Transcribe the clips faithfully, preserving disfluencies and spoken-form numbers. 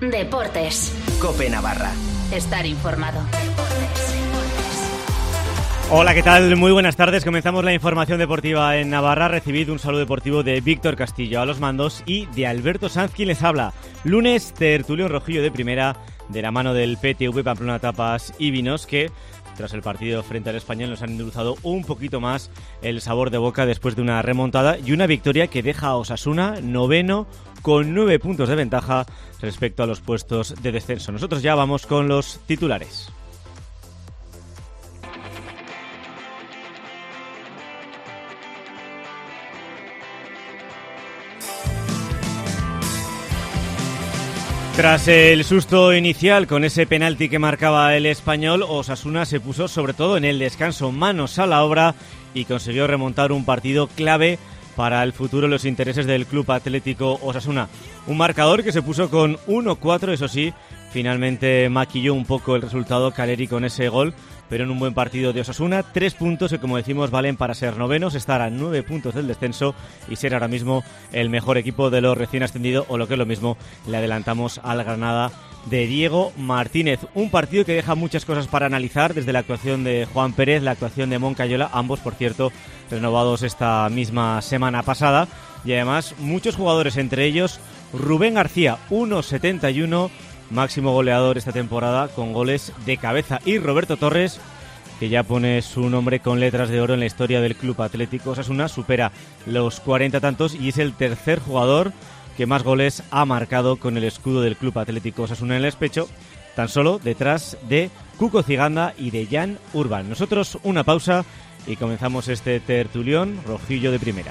Deportes. COPE Navarra. Estar informado. Hola, ¿qué tal? Muy buenas tardes. Comenzamos la información deportiva en Navarra. Recibido un saludo deportivo de Víctor Castillo a los mandos y de Alberto Sanz, quien les habla. Lunes, tertulión rojillo de primera, de la mano del P T V Pamplona Tapas y Vinos, que tras el partido frente al Español nos han endulzado un poquito más el sabor de boca después de una remontada y una victoria que deja a Osasuna noveno con nueve puntos de ventaja respecto a los puestos de descenso. Nosotros ya vamos con los titulares. Tras el susto inicial con ese penalti que marcaba el Español, Osasuna se puso sobre todo en el descanso manos a la obra y consiguió remontar un partido clave para el futuro y los intereses del Club Atlético Osasuna. Un marcador que se puso con uno cuatro, eso sí, finalmente maquilló un poco el resultado Caleri con ese gol, pero en un buen partido de Osasuna, tres puntos que, como decimos, valen para ser novenos, estar a nueve puntos del descenso y ser ahora mismo el mejor equipo de los recién ascendidos, o lo que es lo mismo, le adelantamos al Granada de Diego Martínez. Un partido que deja muchas cosas para analizar, desde la actuación de Juan Pérez, la actuación de Moncayola, ambos, por cierto, renovados esta misma semana pasada, y además muchos jugadores, entre ellos Rubén García, uno setenta y uno, máximo goleador esta temporada con goles de cabeza, y Roberto Torres, que ya pone su nombre con letras de oro en la historia del Club Atlético Osasuna, supera los cuarenta tantos y es el tercer jugador que más goles ha marcado con el escudo del Club Atlético Osasuna en el pecho, tan solo detrás de Cuco Ciganda y de Jan Urban. Nosotros una pausa y comenzamos este tertulión rojillo de primera.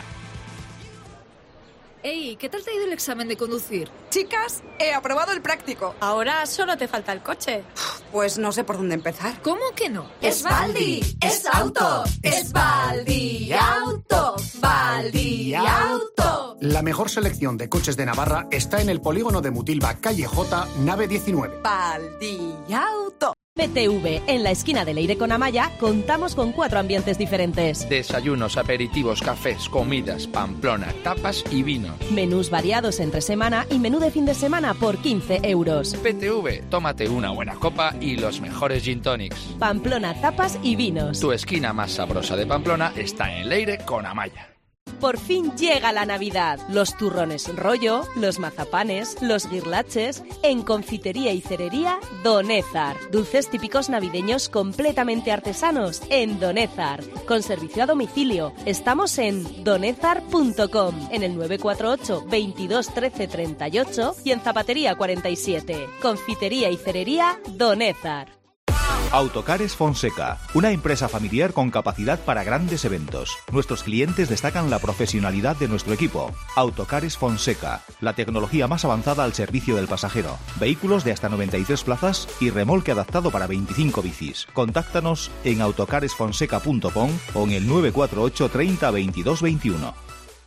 Ey, ¿qué tal te ha ido el examen de conducir? Chicas, he aprobado el práctico. Ahora solo te falta el coche. Pues no sé por dónde empezar. ¿Cómo que no? Es Baldi, es auto, es Baldi auto, Baldi auto. La mejor selección de coches de Navarra está en el polígono de Mutilva, calle J, nave diecinueve. Baldi auto. P T V, en la esquina de Leire con Amaya, contamos con cuatro ambientes diferentes. Desayunos, aperitivos, cafés, comidas, Pamplona, tapas y vinos. Menús variados entre semana y menú de fin de semana por quince euros. P T V, tómate una buena copa y los mejores gin tonics. Pamplona, tapas y vinos. Tu esquina más sabrosa de Pamplona está en Leire con Amaya. Por fin llega la Navidad. Los turrones rollo, los mazapanes, los guirlaches, en Confitería y Cerería Donézar. Dulces típicos navideños completamente artesanos en Donézar. Con servicio a domicilio. Estamos en donézar punto com, en el nueve cuatro ocho, veintidós, trece, treinta y ocho y en Zapatería cuarenta y siete. Confitería y Cerería Donézar. Autocares Fonseca, una empresa familiar con capacidad para grandes eventos. Nuestros clientes destacan la profesionalidad de nuestro equipo. Autocares Fonseca, la tecnología más avanzada al servicio del pasajero. Vehículos de hasta noventa y tres plazas y remolque adaptado para veinticinco bicis. Contáctanos en autocares fonseca punto com o en el nueve cuatro ocho, treinta, veintidós, veintiuno.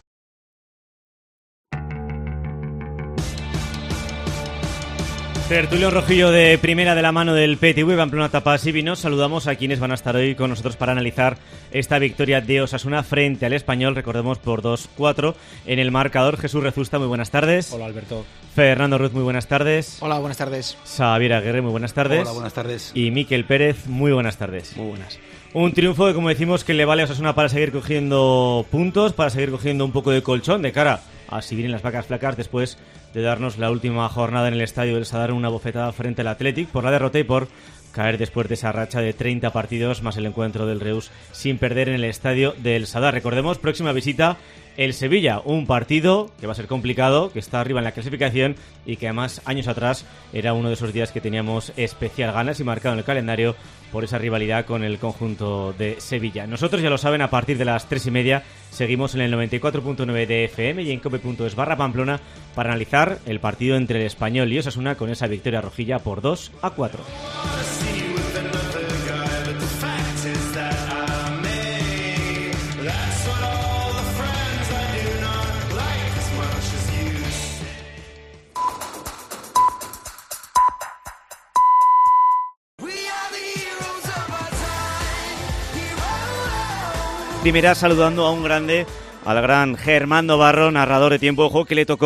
Tertulión rojillo de primera de la mano del P T V Pamplona Tapas y Vinos. Saludamos a quienes van a estar hoy con nosotros para analizar esta victoria de Osasuna frente al Español, recordemos por dos cuatro en el marcador. Jesús Rezusta, muy buenas tardes. Hola, Alberto. Fernando Ruz, muy buenas tardes. Hola, buenas tardes. Xavier Aguirre, muy buenas tardes. Hola, buenas tardes. Y Miquel Pérez, muy buenas tardes. Muy buenas. Un triunfo que, como decimos, que le vale a Osasuna para seguir cogiendo puntos, para seguir cogiendo un poco de colchón de cara a si vienen las vacas flacas después de darnos la última jornada en el estadio del Sadar una bofetada frente al Athletic por la derrota y por caer después de esa racha de treinta partidos más el encuentro del Reus sin perder en el estadio del Sadar. Recordemos, próxima visita el Sevilla, un partido que va a ser complicado, que está arriba en la clasificación y que además años atrás era uno de esos días que teníamos especial ganas y marcado en el calendario por esa rivalidad con el conjunto de Sevilla. Nosotros, ya lo saben, a partir de las tres y media seguimos en el noventa y cuatro punto nueve de F M y en cope punto es barra Pamplona para analizar el partido entre el Español y Osasuna con esa victoria rojilla por dos a cuatro. Primera saludando a un grande, al gran Germán Navarro, narrador de tiempo de juego, que le tocó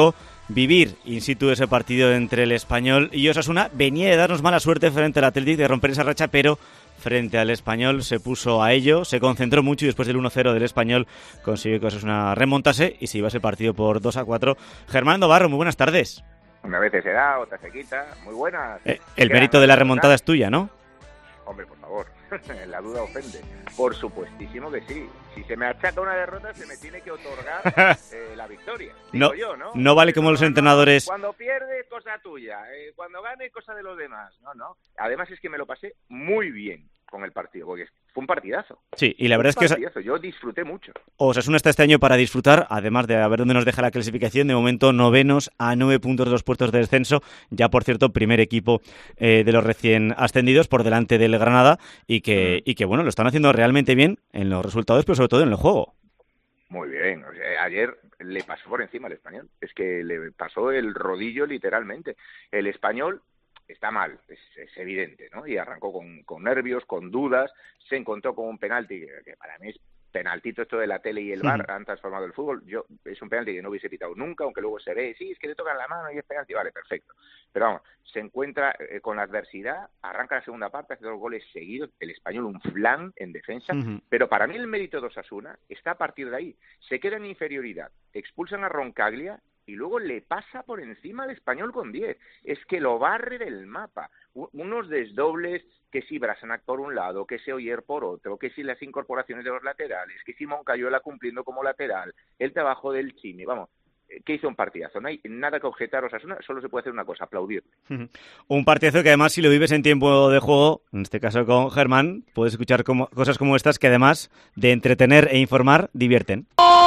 vivir in situ ese partido entre el Español y Osasuna. Venía de darnos mala suerte frente al Athletic, de romper esa racha, pero frente al Español se puso a ello, se concentró mucho y después del uno cero del Español consiguió que Osasuna remontase y se iba ese partido por dos a cuatro. Germán Navarro, muy buenas tardes. Una vez se da, otra se quita. Muy buenas. Eh, el mérito de la remontada es tuya, ¿no? Hombre, por favor, la duda ofende. Por supuestísimo que sí. Si se me achaca una derrota, se me tiene que otorgar eh, la victoria. Digo No, yo, ¿no? no vale como los entrenadores. Cuando pierde, cosa tuya. Eh, cuando gane, cosa de los demás. No, no. Además es que me lo pasé muy bien con el partido, porque fue un partidazo. Sí, y la verdad un es que partidazo. Yo disfruté mucho. Osasuna está este año para disfrutar, además de a ver dónde nos deja la clasificación. De momento, novenos a nueve puntos de los puestos de descenso. Ya, por cierto, primer equipo eh, de los recién ascendidos por delante del Granada y que, y que, bueno, lo están haciendo realmente bien en los resultados, pero sobre todo en el juego. Muy bien. O sea, ayer le pasó por encima al Español. Es que le pasó el rodillo literalmente. El Español está mal, es, es evidente, ¿no? Y arrancó con, con nervios, con dudas, se encontró con un penalti que, que para mí es penaltito. Esto de la tele y el V A R uh-huh. han transformado el fútbol. Yo es un penalti que no hubiese pitado nunca, aunque luego se ve, sí, es que le tocan la mano y es penalti, vale, perfecto. Pero vamos, se encuentra eh, con la adversidad, arranca la segunda parte, hace dos goles seguidos, el Español un flan en defensa, uh-huh. pero para mí el mérito de Osasuna está a partir de ahí. Se queda en inferioridad, expulsan a Roncaglia y luego le pasa por encima al Español con diez. Es que lo barre del mapa. U- unos desdobles, que si Brasanac por un lado, que si Oyer por otro, que si las incorporaciones de los laterales, que si Moncayola cumpliendo como lateral, el trabajo del Chimi, vamos, que hizo un partidazo. No hay nada que objetar a Osasuna, solo se puede hacer una cosa, aplaudirle. Un partidazo que además, si lo vives en tiempo de juego, en este caso con Germán, puedes escuchar como, cosas como estas que además de entretener e informar, divierten.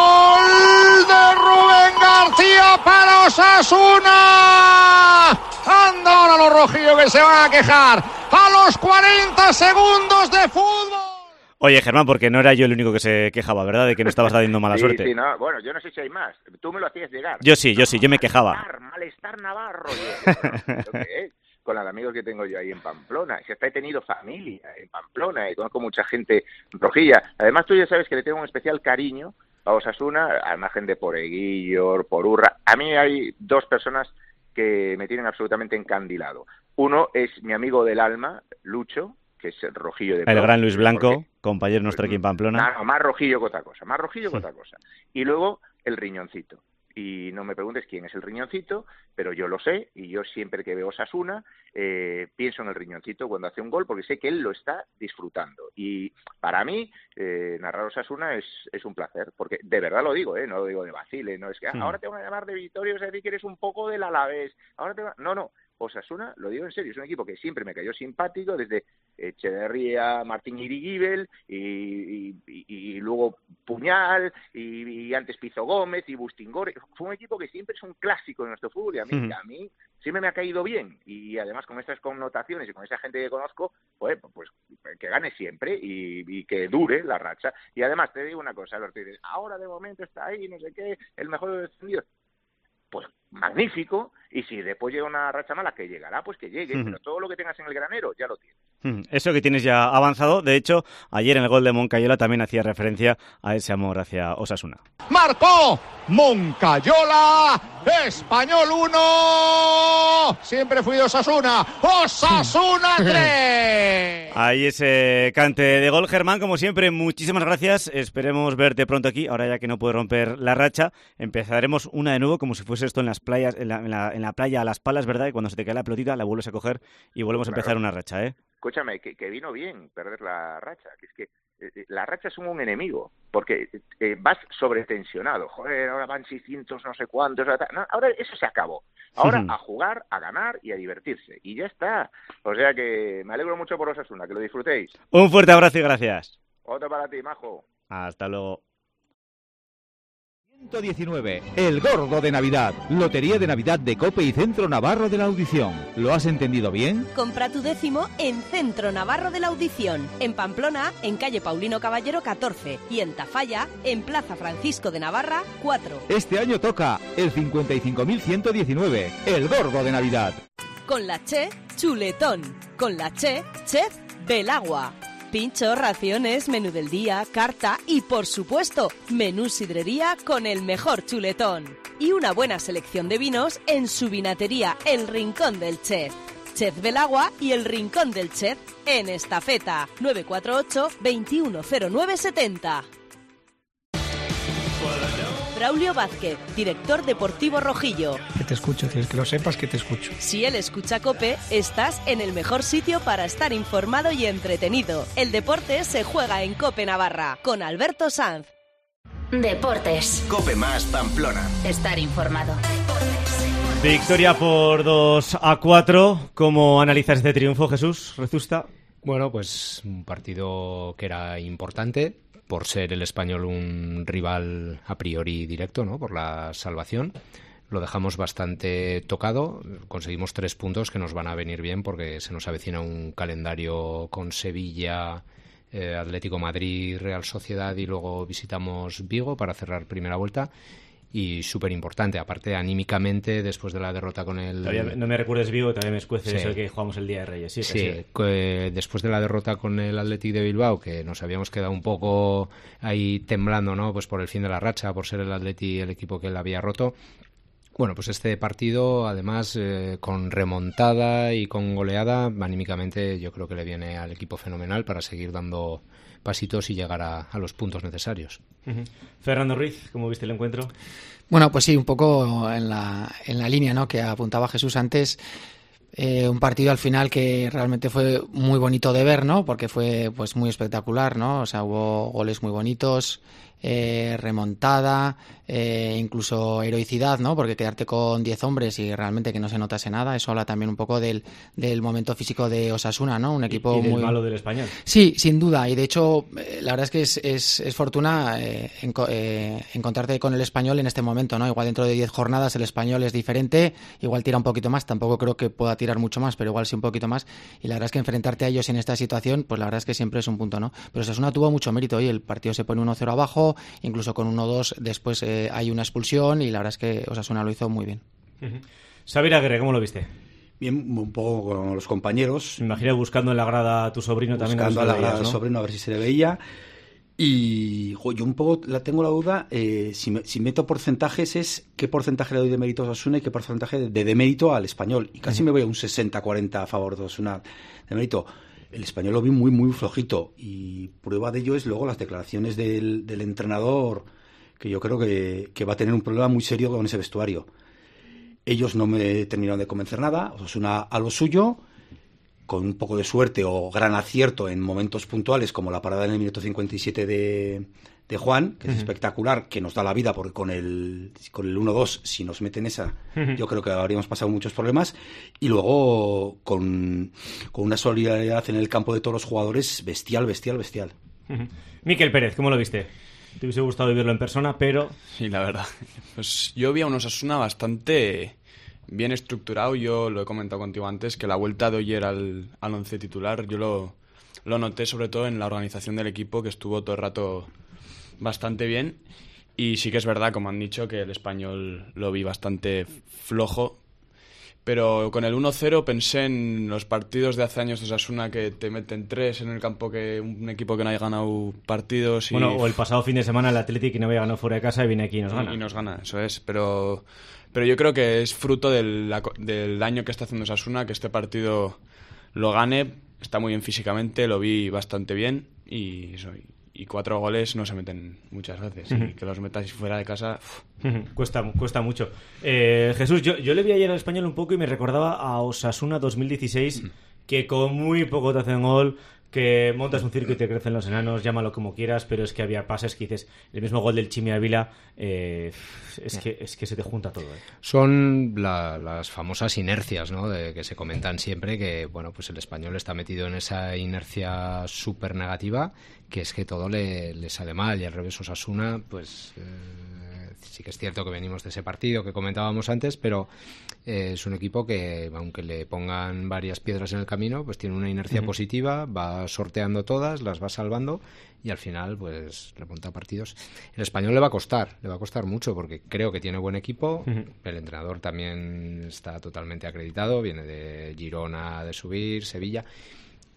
García para Osasuna. Anda ahora los rojillos que se van a quejar a los cuarenta segundos de fútbol. Oye, Germán, porque no era yo el único que se quejaba, ¿verdad? De que no estabas dando mala sí, suerte. Sí, no. Bueno, yo no sé si hay más. Tú me lo hacías llegar. Yo sí, yo sí, yo me quejaba. Malestar, malestar Navarro. ¿Qué es? Con los amigos que tengo yo ahí en Pamplona. Si hasta he tenido familia en Pamplona y conozco mucha gente rojilla. Además, tú ya sabes que le tengo un especial cariño a Osasuna, al margen de por Eguillor, por Urra. A mí hay dos personas que me tienen absolutamente encandilado. Uno es mi amigo del alma, Lucho, que es el rojillo de... El gran Luis Blanco, porque, compañero nuestro pues, aquí en Pamplona. No, no, más rojillo que otra cosa, más rojillo que otra cosa. Y luego el riñoncito. Y no me preguntes quién es el riñoncito, pero yo lo sé, y yo siempre que veo Osasuna eh, pienso en el riñoncito cuando hace un gol, porque sé que él lo está disfrutando. Y para mí, eh, narrar Osasuna es, es un placer, porque de verdad lo digo, ¿eh? No lo digo de vacile, no es que ah, ahora te van a llamar de Vitoria, o sea, decir que eres un poco del Alavés, ahora te va... No, no, Osasuna, lo digo en serio, es un equipo que siempre me cayó simpático, desde Echeverría, Martín Irigibel, y, y, y, y luego Puñal, y, y antes Pizo Gómez, y Bustingor. Fue un equipo que siempre es un clásico de nuestro fútbol, y a mí, uh-huh. a mí siempre me ha caído bien, y además con estas connotaciones y con esa gente que conozco, pues, pues que gane siempre y, y que dure la racha. Y además te digo una cosa, Alberto, ahora de momento está ahí, no sé qué, el mejor de los descendidos. Pues magnífico, y si después llega una racha mala, que llegará, pues que llegue, uh-huh. pero todo lo que tengas en el granero ya lo tienes. Uh-huh. Eso que tienes ya avanzado, de hecho, ayer en el gol de Moncayola también hacía referencia a ese amor hacia Osasuna. Marcó Moncayola, Español uno, siempre fui de Osasuna, Osasuna tres. Ahí ese cante de gol, Germán, como siempre, muchísimas gracias, esperemos verte pronto aquí, ahora ya que no puede romper la racha, empezaremos una de nuevo como si fuese esto en las playas, en la, en la, en la playa a las palas, ¿verdad? Y cuando se te cae la pelotita la vuelves a coger y volvemos claro. a empezar una racha, ¿eh? Escúchame, que, que vino bien perder la racha, que es que eh, la racha es un enemigo, porque eh, vas sobretensionado, joder, ahora van seiscientos no sé cuántos, no, ahora eso se acabó, ahora uh-huh. a jugar, a ganar y a divertirse, y ya está, o sea que me alegro mucho por Osasuna, que lo disfrutéis. Un fuerte abrazo y gracias. Otro para ti, majo. Hasta luego. ciento diecinueve, el gordo de Navidad. Lotería de Navidad de COPE y Centro Navarro de la Audición. ¿Lo has entendido bien? Compra tu décimo en Centro Navarro de la Audición. En Pamplona, en calle Paulino Caballero catorce. Y en Tafalla, en Plaza Francisco de Navarra cuatro. Este año toca el cincuenta y cinco mil ciento diecinueve, el gordo de Navidad. Con la Che, chuletón. Con la Che, chef Belagua. Pincho, raciones, menú del día, carta y, por supuesto, menú sidrería con el mejor chuletón. y una buena selección de vinos en su vinatería El Rincón del Chef. Chef Belagua y El Rincón del Chef en Estafeta nueve cuatro ocho, veintiuno cero nueve setenta. Braulio Vázquez, director deportivo rojillo. Que te escucho, tienes que lo sepas que te escucho. Si él escucha COPE, estás en el mejor sitio para estar informado y entretenido. El deporte se juega en COPE Navarra, con Alberto Sanz. Deportes. COPE más Pamplona. Estar informado. Victoria por dos a cuatro. ¿Cómo analizas este triunfo, Jesús Rezusta? Bueno, pues un partido que era importante por ser el Español un rival a priori directo, ¿no? Por la salvación. Lo dejamos bastante tocado. Conseguimos tres puntos que nos van a venir bien porque se nos avecina un calendario con Sevilla, eh, Atlético Madrid, Real Sociedad y luego visitamos Vigo para cerrar primera vuelta. Y súper importante, aparte anímicamente después de la derrota con el... Todavía no me recuerdes Vigo, todavía me escuece sí. eso de que jugamos el Día de Reyes. Sí, sí, sí. Que después de la derrota con el Athletic de Bilbao, que nos habíamos quedado un poco ahí temblando, ¿no? Pues por el fin de la racha, por ser el Athletic el equipo que él había roto. Bueno, pues este partido, además, eh, con remontada y con goleada, anímicamente yo creo que le viene al equipo fenomenal para seguir dando pasitos y llegar a, a los puntos necesarios. Uh-huh. Fernando Ruiz, ¿cómo viste el encuentro? Bueno, pues sí, un poco en la, en la línea, ¿no?, que apuntaba Jesús antes. Eh, un partido al final que realmente fue muy bonito de ver, ¿no? Porque fue pues muy espectacular, ¿no? O sea, hubo goles muy bonitos, eh, remontada, eh, incluso heroicidad, ¿no? Porque quedarte con diez hombres y realmente que no se notase nada, eso habla también un poco del, del momento físico de Osasuna, ¿no? Un equipo y, y del muy malo del Español. Sí, sin duda, y de hecho eh, la verdad es que es, es, es fortuna eh, enco- eh, encontrarte con el Español en este momento, ¿no? Igual dentro de diez jornadas el Español es diferente, igual tira un poquito más, tampoco creo que pueda tirar mucho más, pero igual sí un poquito más, y la verdad es que enfrentarte a ellos en esta situación, pues la verdad es que siempre es un punto, ¿no? Pero Osasuna tuvo mucho mérito, y el partido se pone uno cero abajo, incluso con uno dos después eh, hay una expulsión, y la verdad es que Osasuna lo hizo muy bien. Uh-huh. Xavier Aguirre, ¿cómo lo viste? Bien, un poco con los compañeros. Me imagino buscando en la grada a tu sobrino buscando también. Buscando a la grada del, ¿no?, sobrino a ver si se le veía. Y jo, yo un poco la tengo la duda, eh, si, me, si meto porcentajes, es qué porcentaje le doy de mérito a Osasuna y qué porcentaje de, de demérito al Español. Y casi uh-huh. me voy a un sesenta cuarenta a favor de Osasuna de mérito. El Español lo vi muy, muy flojito. Y prueba de ello es luego las declaraciones del, del entrenador, que yo creo que, que va a tener un problema muy serio con ese vestuario. Ellos no me terminaron de convencer nada, Osasuna a lo suyo, con un poco de suerte o gran acierto en momentos puntuales, como la parada en el minuto cincuenta y siete de, de Juan, que es uh-huh. espectacular, que nos da la vida, porque con el, con el uno dos, si nos meten esa, uh-huh. yo creo que habríamos pasado muchos problemas, y luego con, con una solidaridad en el campo de todos los jugadores bestial, bestial, bestial. Uh-huh. Miquel Pérez, ¿cómo lo viste? Te hubiese gustado vivirlo en persona, pero... Sí, la verdad. Pues yo vi a un Osasuna bastante bien estructurado. Yo lo he comentado contigo antes, que la vuelta de Oyer al, al once titular, yo lo, lo noté sobre todo en la organización del equipo, que estuvo todo el rato bastante bien. Y sí que es verdad, como han dicho, que el Español lo vi bastante flojo. Pero con el uno cero pensé en los partidos de hace años de Osasuna, que te meten tres en el campo, que un equipo que no haya ganado partidos. Y... Bueno, o el pasado fin de semana el Athletic, que no había ganado fuera de casa, y viene aquí y nos gana. Y, y nos gana, eso es. Pero, pero yo creo que es fruto del, del daño que está haciendo Osasuna, que este partido lo gane. Está muy bien físicamente, lo vi bastante bien, y eso, y cuatro goles no se meten muchas veces. Uh-huh. Y que los metas fuera de casa... Uh-huh. Cuesta, cuesta mucho. Eh, Jesús, yo, yo le vi ayer al Español un poco y me recordaba a Osasuna dos mil dieciséis, uh-huh. que con muy poco te hacen gol, que montas un circo y te crecen los enanos, llámalo como quieras, pero es que había pases que dices, el mismo gol del Chimi Ávila, eh, es, que, es que se te junta todo. ¿eh? Son la, las famosas inercias, ¿no?, de que se comentan siempre, que bueno, pues el Español está metido en esa inercia súper negativa, que es que todo le, le sale mal, y al revés Osasuna, pues... Eh, sí que es cierto que venimos de ese partido que comentábamos antes, pero eh, es un equipo que, aunque le pongan varias piedras en el camino, pues tiene una inercia uh-huh. positiva, va sorteando todas, las va salvando, y al final pues remonta partidos. El Español le va a costar, le va a costar mucho, porque creo que tiene buen equipo, uh-huh. el entrenador también está totalmente acreditado, viene de Girona de subir, Sevilla,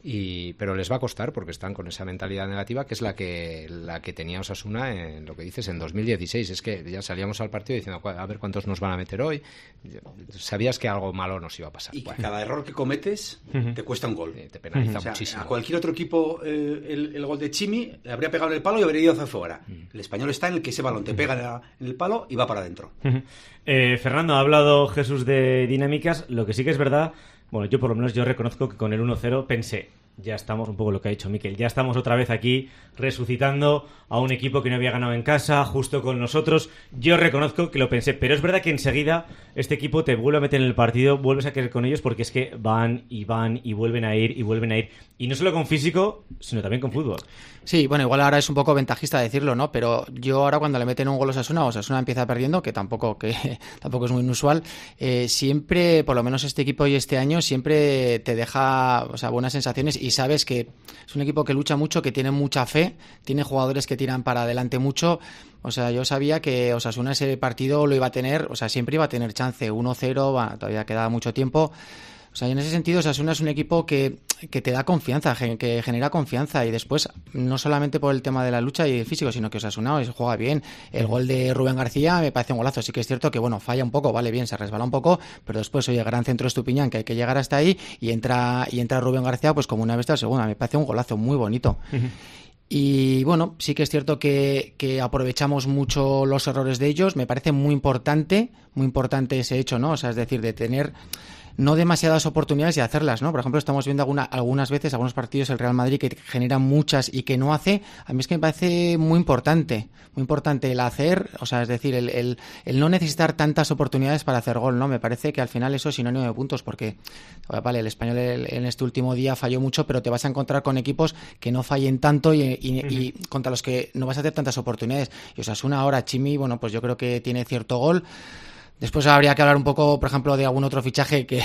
Y, pero les va a costar porque están con esa mentalidad negativa que es la que la que tenía Osasuna en lo que dices en dos mil dieciséis. Es que ya salíamos al partido diciendo a ver cuántos nos van a meter hoy. Sabías que algo malo nos iba a pasar. Y bueno. que cada error que cometes uh-huh. te cuesta un gol. Te penaliza o sea, muchísimo. A cualquier otro equipo eh, el, el gol de Chimi le habría pegado en el palo y habría ido hacia afuera. Uh-huh. El español está en el que ese balón te pega en el palo y va para adentro. Uh-huh. eh, Fernando, ha hablado Jesús de dinámicas. Lo que sí que es verdad, bueno, yo por lo menos yo reconozco que con el uno cero pensé, ya estamos, un poco lo que ha dicho Miquel, ya estamos otra vez aquí resucitando a un equipo que no había ganado en casa, justo con nosotros. Yo reconozco que lo pensé, pero es verdad que enseguida este equipo te vuelve a meter en el partido, vuelves a querer con ellos porque es que van y van y vuelven a ir y vuelven a ir. Y no solo con físico, sino también con fútbol. Sí, bueno, igual ahora es un poco ventajista decirlo, ¿no? Pero yo ahora cuando le meten un gol a Osasuna, o Osasuna empieza perdiendo, que tampoco que tampoco es muy inusual, eh, siempre, por lo menos este equipo y este año, siempre te deja, o sea, buenas sensaciones y sabes que es un equipo que lucha mucho, que tiene mucha fe, tiene jugadores que tiran para adelante mucho. O sea, yo sabía que Osasuna ese partido lo iba a tener, o sea, siempre iba a tener chance, uno cero, bueno, todavía queda mucho tiempo. O sea, en ese sentido, Osasuna es un equipo que, que te da confianza, que genera confianza y después, no solamente por el tema de la lucha y el físico, sino que Osasuna juega bien. El gol de Rubén García me parece un golazo. Sí que es cierto que, bueno, falla un poco, vale bien, se resbala un poco, pero después, oye, gran centro Estupiñán, que hay que llegar hasta ahí y entra y entra Rubén García pues como una bestia al segunda. Me parece un golazo muy bonito. Uh-huh. Y bueno, sí que es cierto que, que aprovechamos mucho los errores de ellos. Me parece muy importante, muy importante ese hecho, ¿no? O sea, es decir, de tener no demasiadas oportunidades y hacerlas, ¿no? Por ejemplo, estamos viendo alguna, algunas veces, algunos partidos el Real Madrid que genera muchas y que no hace. A mí es que me parece muy importante, muy importante el hacer, o sea, es decir, el, el, el no necesitar tantas oportunidades para hacer gol, ¿no? Me parece que al final eso es sinónimo de puntos porque, vale, el Español en este último día falló mucho, pero te vas a encontrar con equipos que no fallen tanto y, y, uh-huh. y contra los que no vas a hacer tantas oportunidades. Y Osasuna ahora, Chimi, bueno, pues yo creo que tiene cierto gol. Después habría que hablar un poco, por ejemplo, de algún otro fichaje que,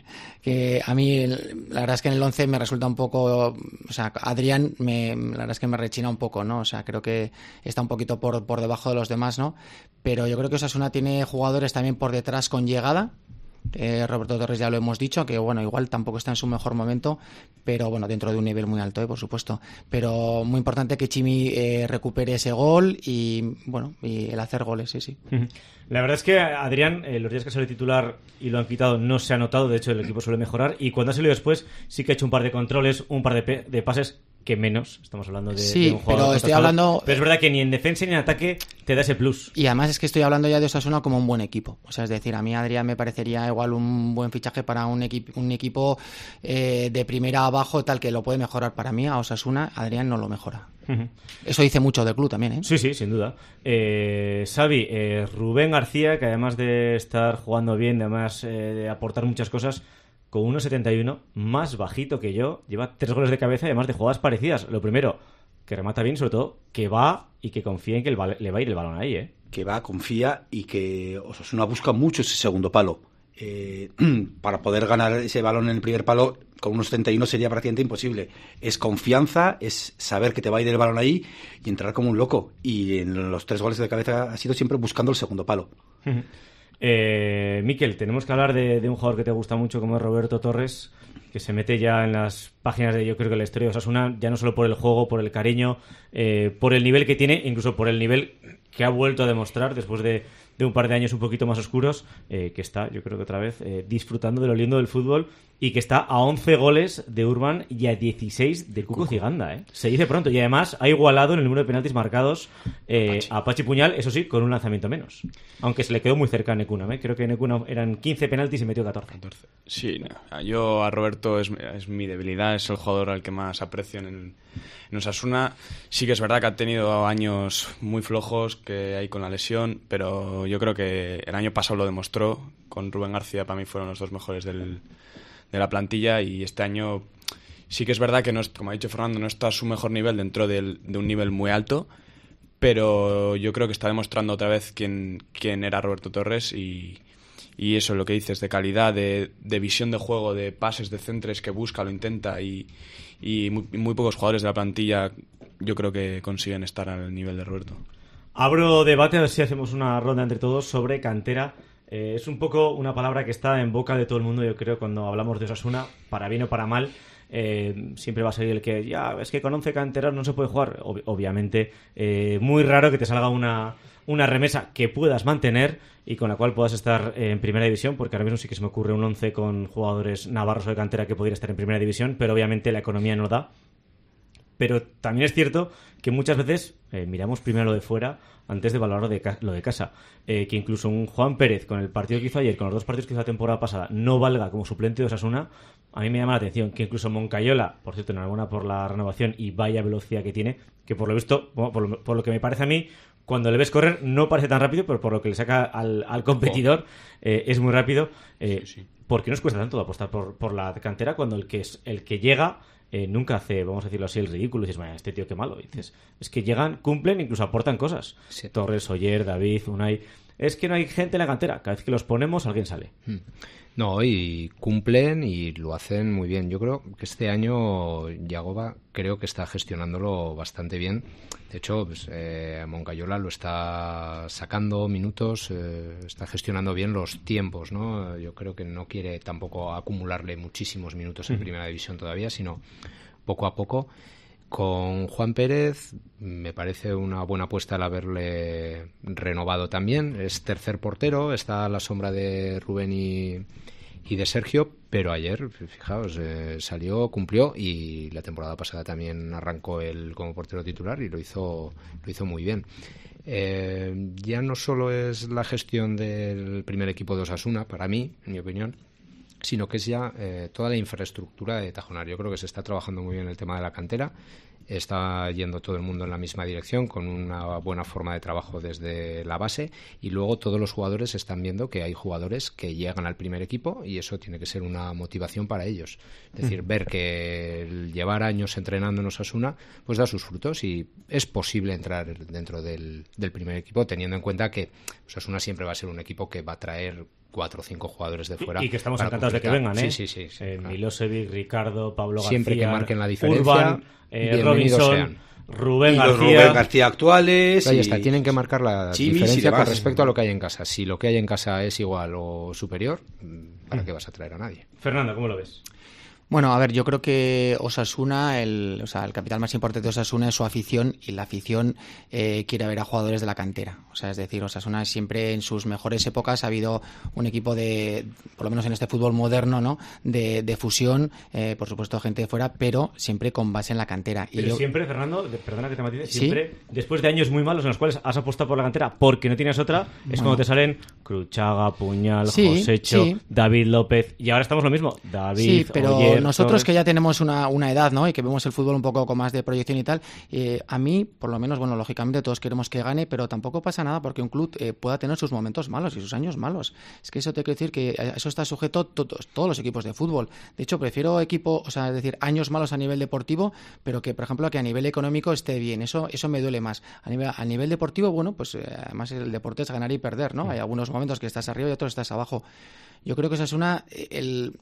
que a mí, la verdad es que en el once me resulta un poco, o sea, Adrián, me, la verdad es que me rechina un poco, ¿no? O sea, creo que está un poquito por, por debajo de los demás, ¿no? Pero yo creo que Osasuna tiene jugadores también por detrás con llegada. Eh, Roberto Torres ya lo hemos dicho, que bueno, igual tampoco está en su mejor momento, pero bueno, dentro de un nivel muy alto, eh, por supuesto. Pero muy importante que Chimi eh, recupere ese gol y bueno, y el hacer goles, sí, sí. La verdad es que Adrián, eh, los días que sale titular y lo han quitado, no se ha notado. De hecho, el equipo suele mejorar. Y cuando ha salido después, sí que ha hecho un par de controles, un par de, pe- de pases, que menos. Estamos hablando de, sí, de un jugador. Pero estoy hablando. Pero es verdad que ni en defensa ni en ataque te da ese plus. Y además es que estoy hablando ya de Osasuna como un buen equipo. O sea, es decir, a mí Adrián me parecería igual un buen fichaje para un, equi- un equipo eh, de primera abajo, tal que lo puede mejorar. Para mí, a Osasuna, Adrián no lo mejora. Uh-huh. Eso dice mucho del club también, ¿eh? Sí, sí, sin duda. Eh, Xavi, eh, Rubén García, que además de estar jugando bien, además eh, de aportar muchas cosas, con uno setenta y uno, más bajito que yo, lleva tres goles de cabeza y además de jugadas parecidas. Lo primero, que remata bien, sobre todo, que va y que confía en que el bal- le va a ir el balón ahí, ¿eh? Que va, confía y que Osasuna busca mucho ese segundo palo. Eh, para poder ganar ese balón en el primer palo con unos setenta y uno sería prácticamente imposible. Es confianza, es saber que te va a ir el balón ahí y entrar como un loco. Y en los tres goles de cabeza ha sido siempre buscando el segundo palo. Eh, Miquel, tenemos que hablar de, de un jugador que te gusta mucho como es Roberto Torres, que se mete ya en las páginas de, yo creo que la historia de Osasuna, ya no solo por el juego, por el cariño, eh, por el nivel que tiene, incluso por el nivel que ha vuelto a demostrar después de, de un par de años un poquito más oscuros, eh, que está, yo creo que otra vez, eh, disfrutando de lo lindo del fútbol y que está a once goles de Urban y a dieciséis de Cuco Ciganda, ¿eh? Se dice pronto y además ha igualado en el número de penaltis marcados eh, a Pachi Puñal, eso sí, con un lanzamiento menos. Aunque se le quedó muy cerca a Nekuna, ¿eh? Creo que Nekuna eran quince penaltis y metió catorce. Sí, no. Yo a Roberto es, es mi debilidad, es el jugador al que más aprecio en, el, en Osasuna. Sí que es verdad que ha tenido años muy flojos que hay con la lesión, pero yo creo que el año pasado lo demostró. Con Rubén García para mí fueron los dos mejores del, de la plantilla y este año sí que es verdad que, no es, como ha dicho Fernando, no está a su mejor nivel dentro del, de un nivel muy alto, pero yo creo que está demostrando otra vez quién, quién era Roberto Torres y, y eso, lo que dices, de calidad, de, de visión de juego, de pases, de centres que busca, lo intenta y, y muy, muy pocos jugadores de la plantilla yo creo que consiguen estar al nivel de Roberto. Abro debate, a ver si hacemos una ronda entre todos sobre cantera Eh, es un poco una palabra que está en boca de todo el mundo, yo creo, cuando hablamos de Osasuna, para bien o para mal. Eh, siempre va a ser el que, ya, es que con once canteranos no se puede jugar. Ob- obviamente, eh, muy raro que te salga una, una remesa que puedas mantener y con la cual puedas estar en primera división, porque ahora mismo sí que se me ocurre un once con jugadores navarros o de cantera que podría estar en primera división, pero obviamente la economía no da. Pero también es cierto que muchas veces eh, miramos primero lo de fuera antes de valorar lo de, ca- lo de casa. Eh, que incluso un Juan Pérez, con el partido que hizo ayer, con los dos partidos que hizo la temporada pasada, no valga como suplente de Osasuna, a mí me llama la atención. Que incluso Moncayola, por cierto, enhorabuena por la renovación y vaya velocidad que tiene, que por lo visto, bueno, por, lo, por lo que me parece a mí, cuando le ves correr no parece tan rápido, pero por lo que le saca al, al competidor eh, es muy rápido. Eh, sí, sí. ¿Por qué nos cuesta tanto apostar por, por la cantera cuando el que, es, el que llega... Eh, nunca hace, vamos a decirlo así, el ridículo? Y dices, vaya, este tío qué malo. Y dices, es que llegan, cumplen, incluso aportan cosas. Sí. Torres, Oyer, David, Unai. Es que no hay gente en la cantera. Cada vez que los ponemos, alguien sale. Hmm. No, y cumplen y lo hacen muy bien. Yo creo que este año Yagoba creo que está gestionándolo bastante bien. De hecho, pues, eh, Moncayola lo está sacando minutos, eh, está gestionando bien los tiempos, ¿no? Yo creo que no quiere tampoco acumularle muchísimos minutos en Primera División todavía, sino poco a poco. Con Juan Pérez me parece una buena apuesta el haberle renovado también. Es tercer portero, está a la sombra de Rubén y, y de Sergio, pero ayer, fijaos, eh, salió, cumplió y la temporada pasada también arrancó él como portero titular y lo hizo, lo hizo muy bien. Eh, ya no solo es la gestión del primer equipo de Osasuna, para mí, en mi opinión, sino que es ya eh, toda la infraestructura de Tajonar. Yo creo que se está trabajando muy bien el tema de la cantera, está yendo todo el mundo en la misma dirección, con una buena forma de trabajo desde la base, y luego todos los jugadores están viendo que hay jugadores que llegan al primer equipo y eso tiene que ser una motivación para ellos. Es decir, mm. ver que el llevar años entrenando en Osasuna pues da sus frutos y es posible entrar dentro del, del primer equipo, teniendo en cuenta que Osasuna siempre va a ser un equipo que va a traer cuatro o cinco jugadores de fuera. Y, y que estamos encantados completar. de que vengan, ¿eh? Sí, sí, sí. sí eh claro. Milosevic, Ricardo, Pablo Siempre García, que marquen la diferencia, Urban, eh, Robinson, sean. Rubén y García. Los Rubén García actuales. Ahí y... está, tienen que marcar la Chimis diferencia con demás. respecto a lo que hay en casa. Si lo que hay en casa es igual o superior, ¿para mm. qué vas a traer a nadie? Fernando, ¿cómo lo ves? Bueno, a ver, yo creo que Osasuna, el, o sea, el capital más importante de Osasuna es su afición y la afición eh, quiere ver a jugadores de la cantera. O sea, es decir, Osasuna siempre en sus mejores épocas ha habido un equipo de, por lo menos en este fútbol moderno, ¿no? De, de fusión, eh, por supuesto gente de fuera, pero siempre con base en la cantera. Pero y yo... siempre, Fernando, perdona que te matice, ¿Sí? siempre, después de años muy malos en los cuales has apostado por la cantera porque no tienes otra, es bueno. cuando te salen Cruchaga, Puñal, sí, Josecho, sí. David López, y ahora estamos lo mismo, David, Sí, pero Oyer, nosotros Torres. que ya tenemos una, una edad, ¿no? Y que vemos el fútbol un poco con más de proyección y tal, eh, a mí, por lo menos, bueno, lógicamente todos queremos que gane, pero tampoco pasa nada porque un club eh, pueda tener sus momentos malos y sus años malos. Es que eso te quiero decir que eso está sujeto a todos, todos los equipos de fútbol. De hecho, prefiero equipo, o sea, es decir, años malos a nivel deportivo, pero que, por ejemplo, que a nivel económico esté bien. Eso eso me duele más. A nivel, a nivel deportivo, bueno, pues eh, además el deporte es ganar y perder, ¿no? Hay algunos momentos que estás arriba y otros estás abajo. Yo creo que esa es una... el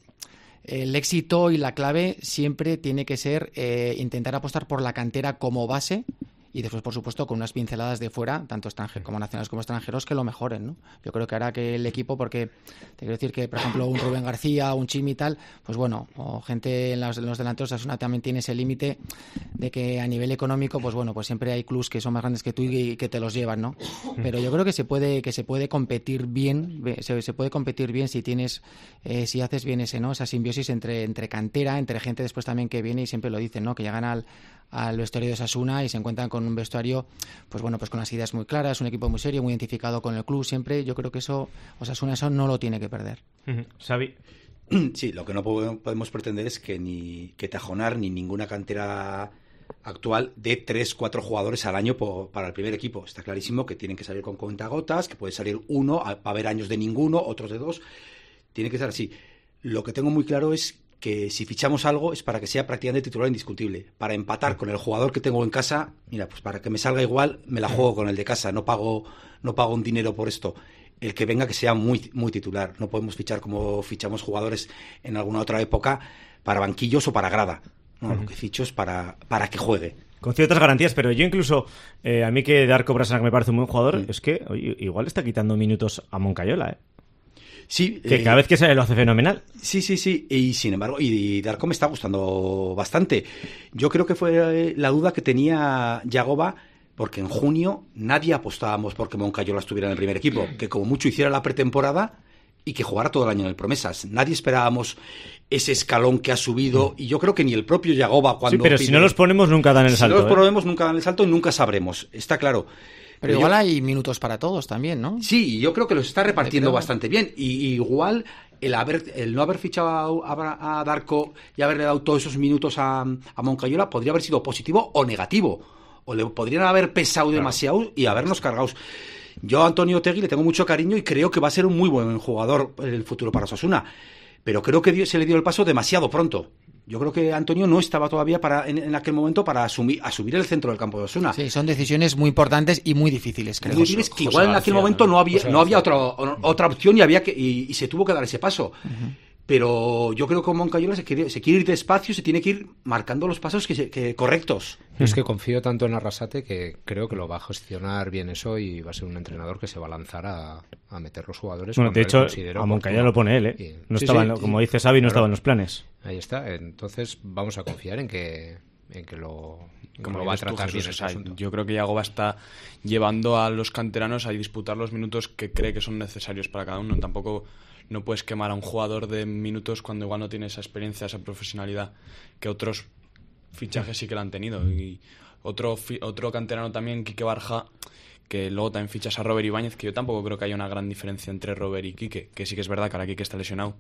El éxito y la clave siempre tiene que ser eh, intentar apostar por la cantera como base y después, por supuesto, con unas pinceladas de fuera, tanto extranjeros como nacionales como extranjeros, que lo mejoren, ¿no? Yo creo que hará que el equipo, porque te quiero decir que, por ejemplo, un Rubén García, un Chimi y tal, pues bueno, o gente en los, en los delanteros, Osasuna también tiene ese límite de que a nivel económico, pues bueno, pues siempre hay clubs que son más grandes que tú y que te los llevan, ¿no? Pero yo creo que se puede que se puede competir bien, se, se puede competir bien si tienes, eh, si haces bien ese, ¿no? Esa simbiosis entre, entre cantera, entre gente después también que viene y siempre lo dicen, ¿no? Que llegan al al vestuario de Osasuna y se encuentran con un vestuario, pues bueno, pues con las ideas muy claras, un equipo muy serio, muy identificado con el club siempre. Yo creo que eso, Osasuna eso no lo tiene que perder. Uh-huh. Xavi. Sí, lo que no podemos pretender es que ni que Tajonar ni ninguna cantera actual de tres, cuatro jugadores al año por, para el primer equipo. Está clarísimo que tienen que salir con cuentagotas, que puede salir uno, va a haber años de ninguno, otros de dos. Tiene que ser así. Lo que tengo muy claro es que si fichamos algo es para que sea prácticamente titular indiscutible. Para empatar con el jugador que tengo en casa, mira, pues para que me salga igual, me la juego con el de casa, no pago, no pago un dinero por esto. El que venga que sea muy, muy titular. No podemos fichar como fichamos jugadores en alguna otra época para banquillos o para grada. No, uh-huh. Lo que ficho es para, para que juegue. Con ciertas garantías, pero yo incluso, eh, a mí que Darko Brasana, que me parece un buen jugador, sí. es que oye, igual está quitando minutos a Moncayola, ¿eh? Sí, que eh, cada vez que sale lo hace fenomenal. Sí, sí, sí, y sin embargo, y Darko me está gustando bastante. Yo creo que fue la duda que tenía Yagoba, porque en junio nadie apostábamos porque Moncayola estuviera en el primer equipo, que como mucho hiciera la pretemporada y que jugara todo el año en el Promesas. Nadie esperábamos ese escalón que ha subido, y yo creo que ni el propio Yagoba cuando... Sí, pero pide, si no los ponemos nunca dan el si salto. Si no los ¿eh? ponemos nunca dan el salto y nunca sabremos, está claro. Pero, pero igual yo, hay minutos para todos también, ¿no? Sí, yo creo que los está repartiendo bastante bien, y, y igual... El, haber, el no haber fichado a, a Darko y haberle dado todos esos minutos a, a Moncayola podría haber sido positivo o negativo. O le podrían haber pesado claro. demasiado y habernos cargado. Yo a Antonio Otegui le tengo mucho cariño y creo que va a ser un muy buen jugador en el futuro para Osasuna. Pero creo que dio, se le dio el paso demasiado pronto. Yo creo que Antonio no estaba todavía para en, en aquel momento para asumir, asumir el centro del campo de Osasuna. Sí, son decisiones muy importantes y muy difíciles, creo. Muy difíciles que igual en aquel momento no había, no había otra, otra opción y había que y, y se tuvo que dar ese paso. Uh-huh. Pero yo creo que con Moncayola se quiere, se quiere ir despacio, se tiene que ir marcando los pasos que, se, que correctos. Yo es que confío tanto en Arrasate que creo que lo va a gestionar bien eso y va a ser un entrenador que se va a lanzar a, a meter los jugadores. Bueno, de hecho, a Moncayola lo pone él, ¿eh? Y, no sí, estaba, sí, en, como sí, dice Xavi, no claro. estaba en los planes. Ahí está, entonces vamos a confiar en que, en que lo, como lo va a tratar tú, Jesús, bien ese asunto. Yo creo que Yagoba está llevando a los canteranos a disputar los minutos que cree que son necesarios para cada uno. Tampoco... No puedes quemar a un jugador de minutos cuando igual no tiene esa experiencia, esa profesionalidad que otros fichajes sí que la han tenido. Y otro otro canterano también, Quique Barja, que luego también fichas a Robert Ibáñez, que yo tampoco creo que haya una gran diferencia entre Robert y Quique, que sí que es verdad que ahora Quique está lesionado.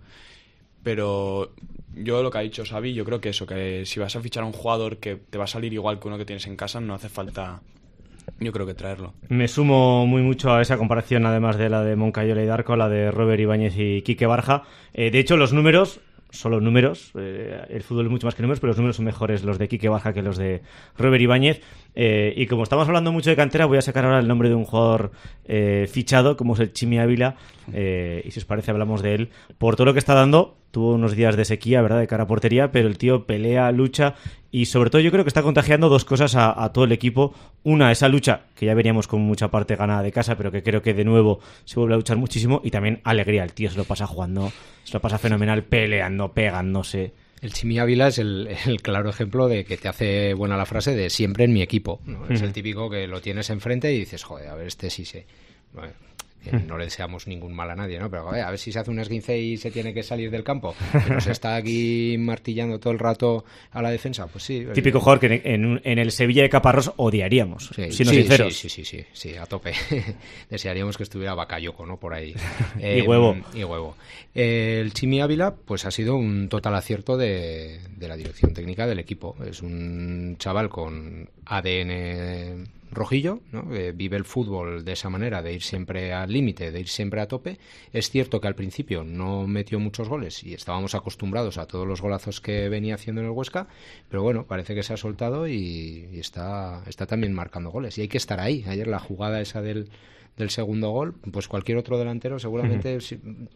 Pero yo lo que ha dicho Xavi, yo creo que eso, que si vas a fichar a un jugador que te va a salir igual que uno que tienes en casa, no hace falta... Yo creo que traerlo. Me sumo muy mucho a esa comparación, además de la de Moncayola y Darko, la de Robert Ibáñez y Quique Barja. Eh, de hecho, los números, solo números, eh, el fútbol es mucho más que números, pero los números son mejores los de Quique Barja que los de Robert Ibáñez. Eh, y como estamos hablando mucho de cantera, voy a sacar ahora el nombre de un jugador eh, fichado, como es el Chimi Ávila, eh, y si os parece hablamos de él, por todo lo que está dando. Tuvo unos días de sequía, ¿verdad?, de cara a portería, pero el tío pelea, lucha y sobre todo yo creo que está contagiando dos cosas a, a todo el equipo. Una, esa lucha, que ya veríamos con mucha parte ganada de casa, pero que creo que de nuevo se vuelve a luchar muchísimo, y también alegría. El tío se lo pasa jugando, se lo pasa fenomenal, peleando, pegándose. El Chimi Ávila es el, el claro ejemplo de que te hace buena la frase de siempre en mi equipo, ¿no? Es uh-huh. el típico que lo tienes enfrente y dices, joder, a ver, este sí sé. Bueno, no le deseamos ningún mal a nadie, ¿no? Pero joder, a ver si se hace un esguince y se tiene que salir del campo, pero se está aquí martillando todo el rato a la defensa, pues sí. Típico jugador que en, en el Sevilla de Caparrós odiaríamos, sí, siendo sí, sinceros. Sí, sí, sí, sí, sí, a tope. Desearíamos que estuviera Bakayoko, ¿no? Por ahí. Eh, y huevo. Y huevo. Eh, el Chimi Ávila, pues ha sido un total acierto de, de la dirección técnica del equipo. Es un chaval con A D N rojillo, ¿no? Eh, vive el fútbol de esa manera, de ir siempre al límite, de ir siempre a tope. Es cierto que al principio no metió muchos goles y estábamos acostumbrados a todos los golazos que venía haciendo en el Huesca, pero bueno, parece que se ha soltado y, y está, está también marcando goles. Y hay que estar ahí. Ayer la jugada esa del, del segundo gol, pues cualquier otro delantero seguramente... Uh-huh. Si,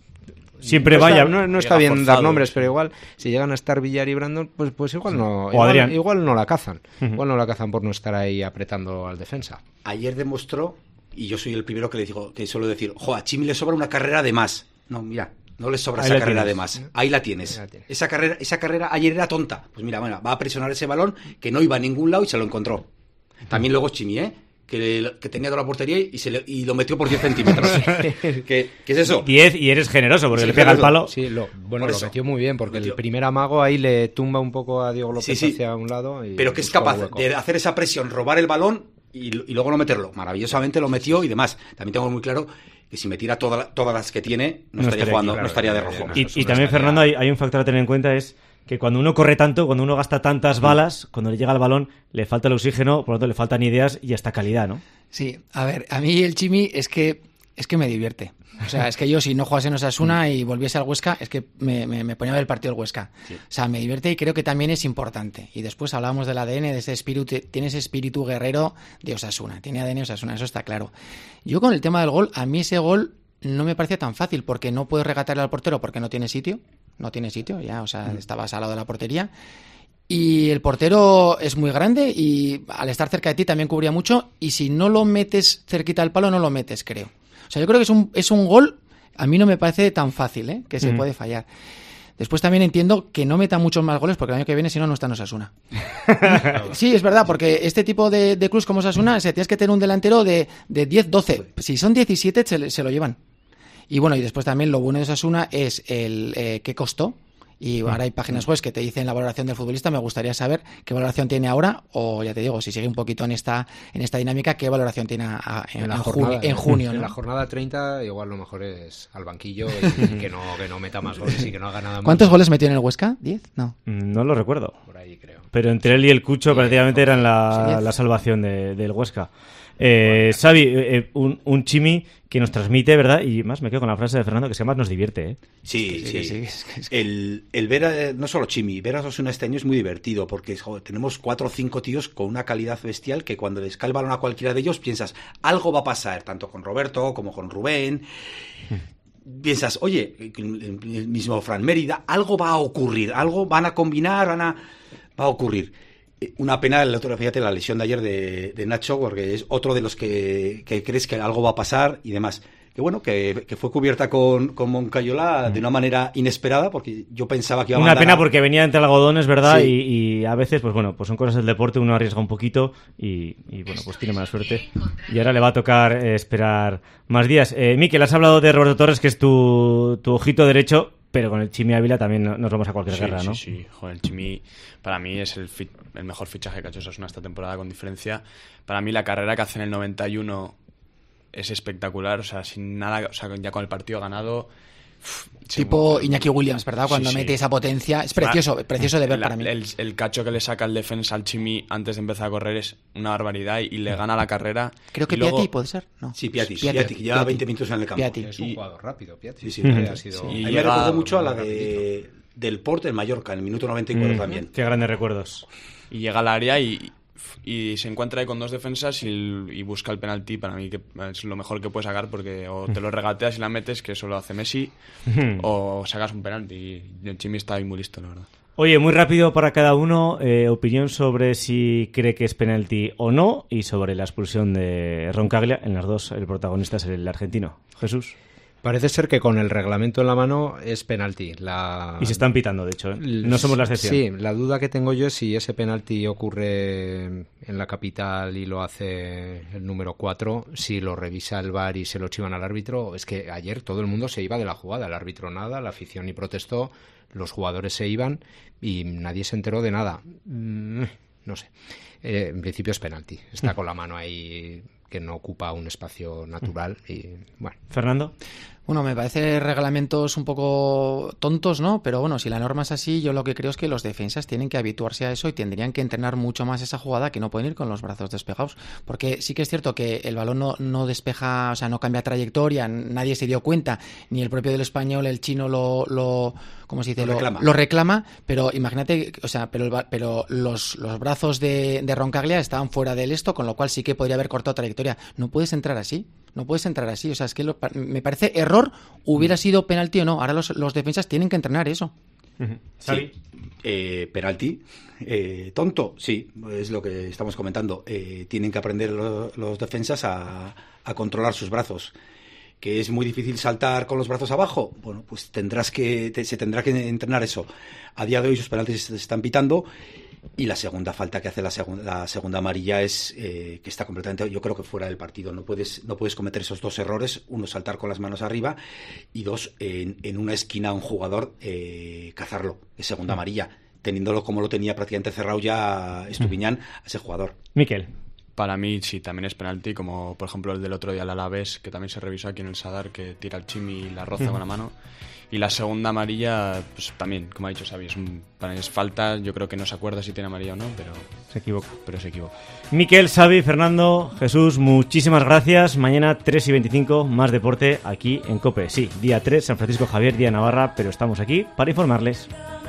Siempre no vaya. Está, no, no está bien forzado, dar nombres, pero igual si llegan a estar Villar y Brandon, pues, pues igual no. Igual, igual no la cazan. Uh-huh. Igual no la cazan por no estar ahí apretando al defensa. Ayer demostró, y yo soy el primero que le digo, que suelo decir, jo, a Chimi le sobra una carrera de más. No, mira, no le sobra ahí esa carrera tienes. de más. Ahí la tienes. Ahí la tienes. Esa carrera, esa carrera ayer era tonta. Pues mira, bueno, va a presionar ese balón que no iba a ningún lado y se lo encontró. También luego Chimi, ¿eh? Que, que tenía toda la portería y, se le, y lo metió por diez centímetros. ¿Qué, ¿Qué es eso? diez y eres generoso porque sí, le pega el palo. Sí, lo, bueno, lo metió muy bien porque el primer amago ahí le tumba un poco a Diego López sí, sí. hacia un lado. Y pero que es capaz de hacer esa presión, robar el balón y, y luego no meterlo. Maravillosamente lo metió y demás. También tengo muy claro que si metiera toda, todas las que tiene, no, no estaría jugando, aquí, claro, no estaría de rojo. Y, y también, Fernando, hay, hay un factor a tener en cuenta, es que cuando uno corre tanto, cuando uno gasta tantas balas, cuando le llega el balón, le falta el oxígeno, por lo tanto le faltan ideas y hasta calidad, ¿no? Sí, a ver, a mí el Chimi es que es que me divierte. O sea, es que yo si no jugase en Osasuna y volviese al Huesca, es que me, me, me ponía a ver el partido del Huesca. Sí. O sea, me divierte y creo que también es importante. Y después hablábamos del A D N, de ese espíritu, tiene ese espíritu guerrero de Osasuna, tiene A D N Osasuna, eso está claro. Yo con el tema del gol, a mí ese gol no me parece tan fácil porque no puedes regatarle al portero porque no tiene sitio, no tiene sitio, ya, o sea, mm. estabas al lado de la portería. Y el portero es muy grande y al estar cerca de ti también cubría mucho y si no lo metes cerquita del palo no lo metes, creo. O sea, yo creo que es un, es un gol a mí no me parece tan fácil, ¿eh? Que se Mm. puede fallar. Después también entiendo que no meta muchos más goles porque el año que viene si no, no está en Osasuna. Sí, es verdad, porque este tipo de, de clubs como Osasuna, o sea, tienes que tener un delantero de, de diez, doce. Si son diecisiete, se, se lo llevan. Y bueno, y después también lo bueno de Osasuna es el eh, qué costó. Y ahora hay páginas web que te dicen la valoración del futbolista. Me gustaría saber qué valoración tiene ahora, o ya te digo, si sigue un poquito en esta en esta dinámica, qué valoración tiene a, a, en, en, la en jornada, junio. En, junio, en ¿no? la jornada treinta igual lo mejor es al banquillo y que no, que no meta más goles y que no haga nada más. ¿Cuántos goles metió en el Huesca? ¿diez? No. No lo recuerdo. Por ahí creo. Pero entre él y el Cucho sí, prácticamente eran la, la salvación de, del Huesca. Eh, Xavi, eh, un, un Chimi que nos transmite, ¿verdad? Y más me quedo con la frase de Fernando, que se más nos divierte, ¿eh? Sí, sí, sí. sí, sí. El, el ver, a, no solo Chimi, ver a Osasuna este año es muy divertido, porque joder, tenemos cuatro o cinco tíos con una calidad bestial que cuando les cae el balón a cualquiera de ellos piensas, algo va a pasar, tanto con Roberto como con Rubén. Piensas, oye, el, el mismo Fran Mérida, algo va a ocurrir, algo van a combinar, van a, va a ocurrir. Una pena, el otro, fíjate, la lesión de ayer de, de Nacho, porque es otro de los que, que crees que algo va a pasar y demás. Que bueno, que, que fue cubierta con, con Moncayola de una manera inesperada, porque yo pensaba que iba a Una mandar pena a... porque venía entre algodones, ¿verdad? Sí. Y, y a veces, pues bueno, pues son cosas del deporte, uno arriesga un poquito y, y bueno, pues tiene mala suerte. Y ahora le va a tocar eh, esperar más días. Eh, Mikel, has hablado de Roberto Torres, que es tu, tu ojito derecho, pero con el Chimi Ávila también nos vamos a cualquier sí, guerra, ¿no? Sí, sí, joder, el Chimi para mí es el, fi- el mejor fichaje que ha hecho Osasuna esta temporada con diferencia. Para mí la carrera que hace en el noventa y uno es espectacular, o sea, sin nada, o sea, ya con el partido ganado. Uf, tipo se... Iñaki Williams, ¿verdad? Cuando sí, mete sí. esa potencia, es precioso, precioso de ver la, para mí. El, el cacho que le saca el defensa al Chimi antes de empezar a correr es una barbaridad y, y le gana la carrera. Creo que y luego... ¿Piatti puede ser? No. Sí, Piatti, Piatti, Piatti, que lleva Piatti. veinte minutos en el campo. Piatti. Es un jugador rápido, Piatti. Sí, sí, sí, sí. ha sido... Sí. Y A mí llega... me recordó mucho a la de del Port en Mallorca, en el minuto noventa y cuatro mm, también. Qué grandes recuerdos. Y llega al área y, y se encuentra ahí con dos defensas y, y busca el penalti. Para mí que es lo mejor que puede sacar, porque o te lo regateas y la metes, que eso lo hace Messi, o sacas un penalti. Y el Chimi está ahí muy listo, la verdad. Oye, muy rápido para cada uno, eh, opinión sobre si cree que es penalti o no y sobre la expulsión de Roncaglia. En las dos el protagonista es el argentino. Jesús. Parece ser que con el reglamento en la mano es penalti. La... Y se están pitando, de hecho, ¿eh? No somos la excepción. Sí, la duda que tengo yo es si ese penalti ocurre en la capital y lo hace el número cuatro, si lo revisa el V A R y se lo chivan al árbitro. Es que ayer todo el mundo se iba de la jugada, el árbitro nada, la afición ni protestó, los jugadores se iban y nadie se enteró de nada. Mm, no sé. Eh, en principio es penalti. Está con la mano ahí que no ocupa un espacio natural y bueno. Fernando. Bueno, me parece reglamentos un poco tontos, ¿no? Pero bueno, si la norma es así, yo lo que creo es que los defensas tienen que habituarse a eso y tendrían que entrenar mucho más esa jugada, que no pueden ir con los brazos despegados. Porque sí que es cierto que el balón no, no despeja, o sea, no cambia trayectoria, nadie se dio cuenta, ni el propio del español, el chino lo... lo ¿cómo se dice? Lo reclama. Lo, lo reclama, pero imagínate, o sea, pero, el, pero los, los brazos de, de Roncaglia estaban fuera del esto, con lo cual sí que podría haber cortado trayectoria. No puedes entrar así. No puedes entrar así, o sea, es que lo, me parece error, hubiera sido penalti o no. Ahora los, los defensas tienen que entrenar eso. Uh-huh. Sí, eh, penalti, eh, tonto, sí, es lo que estamos comentando. Eh, tienen que aprender lo, los defensas a, a controlar sus brazos. ¿Que es muy difícil saltar con los brazos abajo? Bueno, pues tendrás que te, se tendrá que entrenar eso. A día de hoy sus penaltis se están pitando. Y la segunda falta que hace la, seg- la segunda amarilla es eh, que está completamente, yo creo que fuera del partido. No puedes, no puedes cometer esos dos errores. Uno, saltar con las manos arriba. Y dos, en, en una esquina a un jugador eh, cazarlo de segunda amarilla, teniéndolo como lo tenía prácticamente cerrado ya Estupiñán a ese jugador. Miquel. Para mí sí, también es penalti, como por ejemplo el del otro día al Alavés, que también se revisó aquí en el Sadar, que tira el Chimi y la roza con la mano. Y la segunda amarilla, pues también, como ha dicho Xavi, es, un, para mí es falta. Yo creo que no se acuerda si tiene amarilla o no, pero se equivoca. Pero se equivoca. Miquel, Xavi, Fernando, Jesús, muchísimas gracias. Mañana tres y veinticinco, más deporte aquí en COPE. Sí, día tres, San Francisco Javier, día Navarra, pero estamos aquí para informarles.